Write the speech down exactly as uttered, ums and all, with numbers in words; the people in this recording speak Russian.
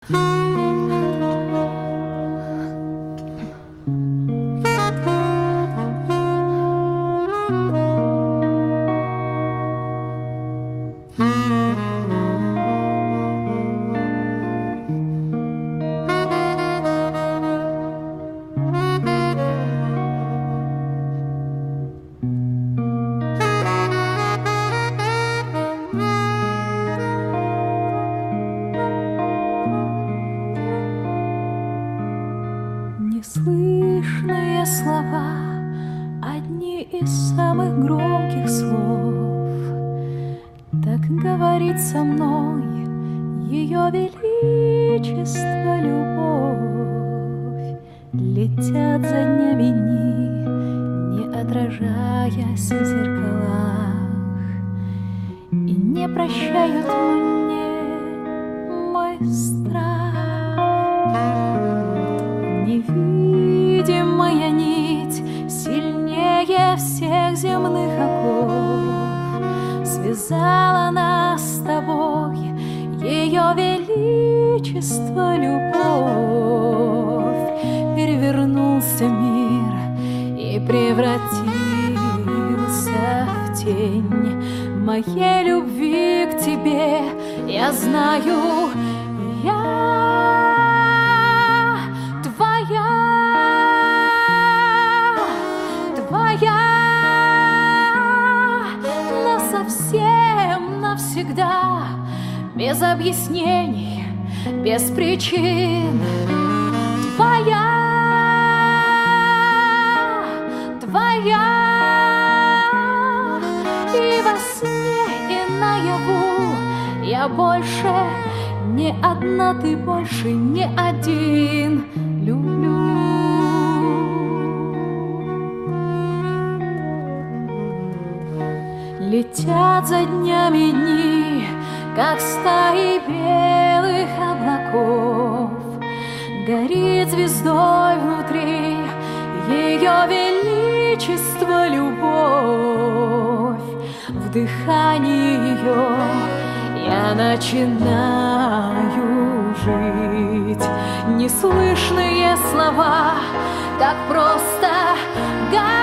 Неслышные слова, одни из самых громких слов. Так говорит со мной Ее Величество любовь. Летят за днями дни, не отражаясь в зеркалах, и не прощают мне мой страх. Невидимая нить сильнее всех земных оков связала нас с тобой, Ее Величество любовь. Перевернулся мир и превратился в тень моей любви к тебе. Я знаю, я навсегда, без объяснений, без причин. Твоя, твоя, и во сне, и наяву я больше не одна, ты больше не один. Люблю. Летят за днями дни, как стаи белых облаков. Горит звездой внутри Ее Величество любовь. В дыхании ее я начинаю жить. Неслышные слова так просто говорят.